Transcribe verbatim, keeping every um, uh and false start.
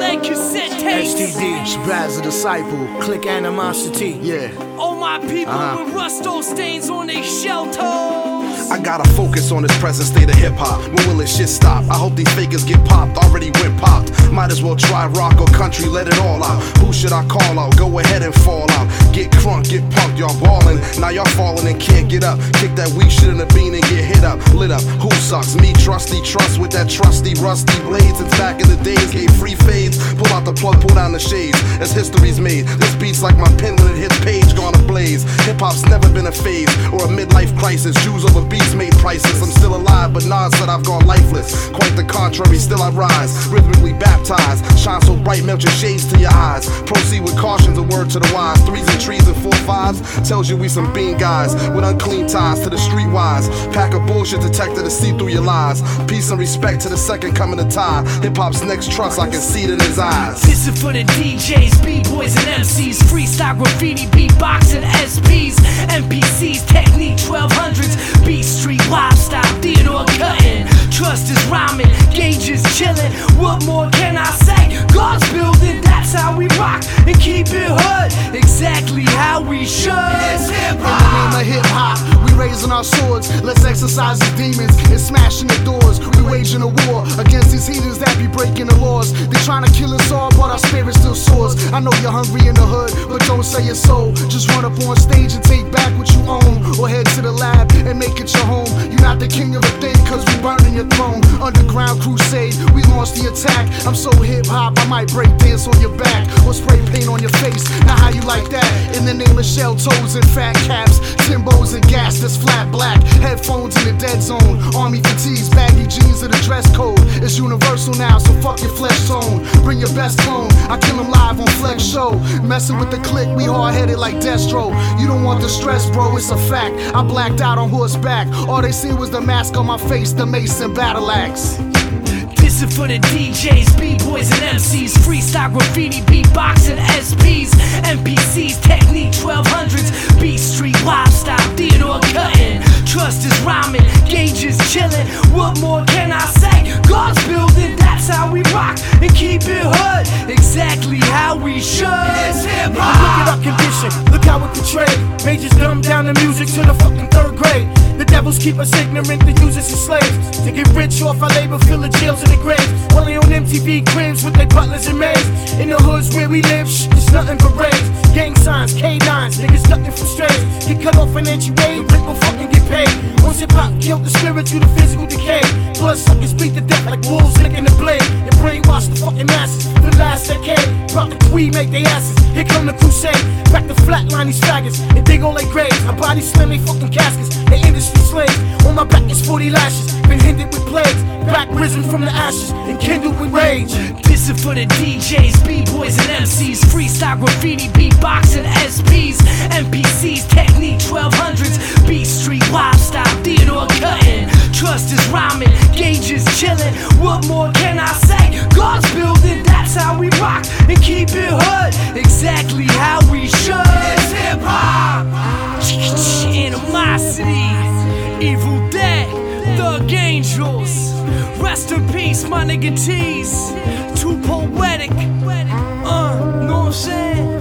blank cassette tapes. S T D, Shabazz the Disciple, Click Animosity. Yeah. All my people uh-huh. with rusto stains on they shell toes. I gotta focus on this present state of hip-hop. When will this shit stop? I hope these fakers get popped. Already went popped. Might as well try rock or country, let it all out. Who should I call out? Go ahead and fall out. Get crunk, get punked, y'all ballin'. Now y'all falling and can't get up. Kick that weak shit in the bean and get hit up. Lit up, who sucks? Me, trusty, trust with that trusty, rusty blade. Since back in the days, gave free fades. Pull out the plug, pull down the shades. As history's made, this beat's like my pen when it hits page, gone ablaze. Hip-hop's never been a phase or a midlife crisis. Jews over beats made priceless. I'm still alive, but Nas said I've gone lifeless. Quite the contrary, still I rise, rhythmically baptized. Shine so bright, melt your shades to your eyes. Proceed with caution's a word to the wise. Threes and trees and four fives tells you we some bean guys with unclean ties to the streetwise. Pack a bullshit detector to see through your lies. Peace and respect to the second coming of time. Hip-hop's next trust, I can see it in his eyes. This is for the D Js, B-boys and M Cs, freestyle graffiti, beatboxing, S Ps, M P Cs, technique twelve hundreds, beat street, wild style, Theodore cutting. Trust is rhyming, gauge is chilling. What more can I say? God's building, that's how we rock and keep it hood. Exactly how we should. It's hip-hop. In the name of hip-hop, we raising our swords. Let's exercise the demons and smashing the doors. We waging a war against these heathens that be breaking the laws. They trying to kill us all, but our spirit still soars. I know you're hungry in the hood, but don't say it's so. Just run up on stage and take back what you own, or head to the lab and make it your home. You're not the king of a thing, cause we burning your throne. Underground crusade, we launched the attack. I'm so hip-hop, I might break dance on your back or spray paint on your face. Now how you like that? In the name of shell toes and fat caps, Timbos and gas that's flat black, headphones in the dead zone, army fatigues, baggy jeans and the dress code. It's universal now, so fuck your flesh tone. Bring your best clone, I kill him live on Flex Show. Messing with the clique, we hard-headed like Destro. You don't want the stress, bro, it's a fact. I blacked out on horseback, all they see was the mask on my face, the mace and battle axe. This is for the D Js, B-boys and M Cs, freestyle graffiti, beatboxing, S Ps, M P Cs, technique twelve hundreds, beat street, wild style, Theodore cutting. Trust is rhyming, gauge is chilling. What more can I say? God's building, that's how we rock and keep it hood. Exactly how we should. It's hip-hop. Look at our condition, look how it portrayed. Majors dumb down the music to the fucking third grade. The devils keep us ignorant, they use us as slaves to get rich off our labor, fill the jails and the graves. While they on M T V cribs with their butlers and maids. In the hoods where we live, shh, it's nothing but raids. Gang signs, K nines, niggas ducking from strays. Get cut off an inch away, Rick will fucking get paid. Once hip hop killed the spirit through the physical decay. Blood suckers beat to death like wolves licking the blade. And brainwash the fucking masses for the last decade. Brought the queen, make they asses. Here come the crusade. Back to flatline these faggots and dig all their graves. Our bodies slim, they fucking caskets. They industry slaves. On my back is forty lashes. Been hindered with plagues. Back risen from the ashes and kindled with rage. This is for the D Js, B-boys and M Cs, freestyle graffiti, beatboxing, S Ps, M P Cs, technique twelve hundreds, beat street, wild style, Theodore cutting. Trust is rhyming, gauge is chilling. What more can I say? God's building, that's how we rock and keep it hood. Exactly how we should. It's hip-hop. Animosity, Evil Dead, Thug Angels. Rest in peace, my nigga T's. Too poetic. Uh, know what I'm saying?